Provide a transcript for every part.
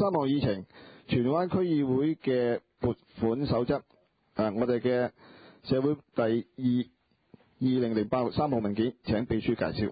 項議程，荃灣區議會嘅撥款守則，我哋嘅社會第2008-63號文件，請秘書介紹。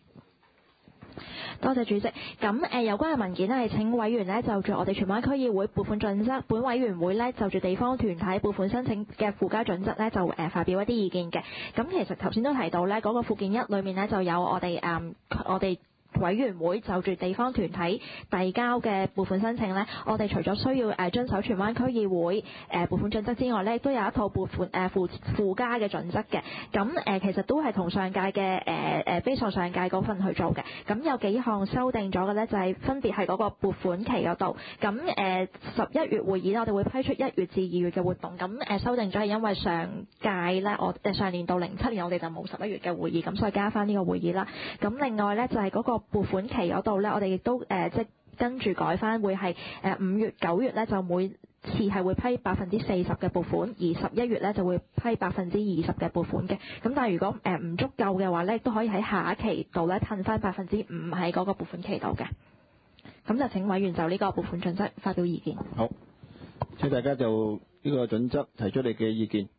多謝主席。咁有關嘅文件呢，係請委員呢就住我哋荃灣區議會撥款準則，本委員會呢就住地方團體撥款申請嘅附加準則呢，就發表一啲意見嘅。咁其實頭先都提到呢，嗰個附件1裏面呢，就有我哋委員會就住地方團體遞交嘅撥款申請呢，我哋除咗需要遵守荃灣區議會撥款準則之外呢，都有一套撥款附加嘅準則嘅。咁其實都係同上屆嘅非上屆嗰份去做嘅。咁有幾項修訂咗嘅呢，就係分別係嗰個撥款期嗰度。咁11月會議呢，我哋會批出1月至2月嘅活動。咁修訂咗係因為上屆呢，上年到07年我哋就冇11月嘅會議，咁所以加翻呢個會議啦。咁另外呢，就係嗰個撥款期嗰度呢，我哋亦都即跟住改翻，會係5月、9月呢，就每次係會批40%嘅撥款，而11月呢就會批20%嘅撥款嘅。咁但係如果唔足夠嘅話呢，都可以喺下一期度呢褪翻5%喺嗰個撥款期度嘅。咁就請委員就呢個撥款準則發表意見。 好，請大家就呢個準則提出你嘅意見。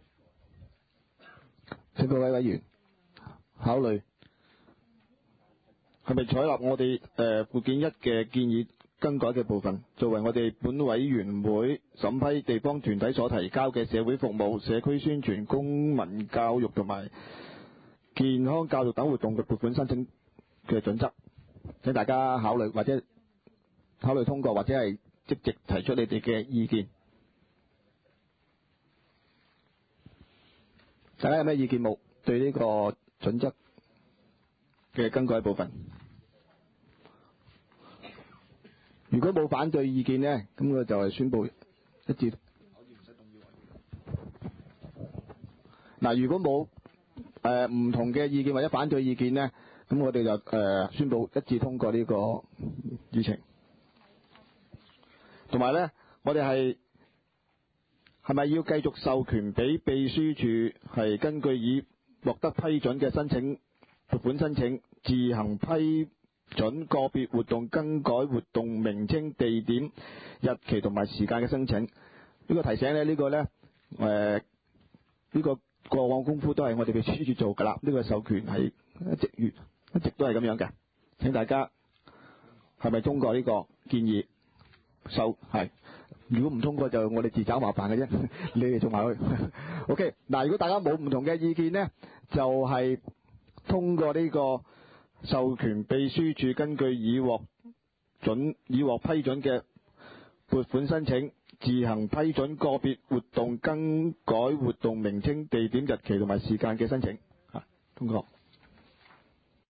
請各位委員考慮係咪採納我哋附件1嘅建議更改嘅部分，作為我哋本委員會審批地方團體所提交嘅社會服務、社區宣傳、公民教育同埋健康教育等活動嘅撥款申請嘅準則。請大家考慮或者考慮通過，或者係積極提出你哋嘅意見。大家有咩意見冇？對呢個準則嘅更改部分，如果冇反對意見呢，咁我就係宣佈一致。嗱，如果冇唔同嘅意見或者反對意見呢，咁我哋就宣佈一致通過呢個議程。同埋呢，我哋係咪要繼續授權俾秘書處係根據已獲得批准嘅撥款申請，自行批准個別活動更改活動名稱、地點、日期同埋時間嘅申請？呢個提醒呢，呢個過往功夫都係我哋嘅秘書處做㗎啦。呢個授權係一直都係咁樣嘅。請大家係咪通過呢個建議？係。如果唔通過就我哋自找麻煩嘅啫，你哋做埋去。OK， 嗱，如果大家冇唔同嘅意見呢，就係通過呢個授權秘書處根據已獲批准嘅撥款申請，自行批准個別活動更改活動名稱、地點、日期同埋時間嘅申請。通過。